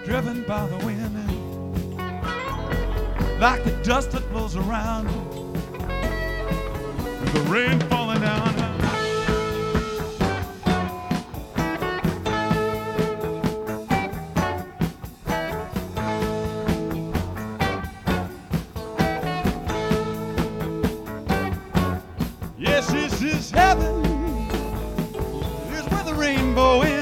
driven by the wind, like the dust that blows around, with the rain falling down. Yes, this is heaven. Here's where the rainbow is.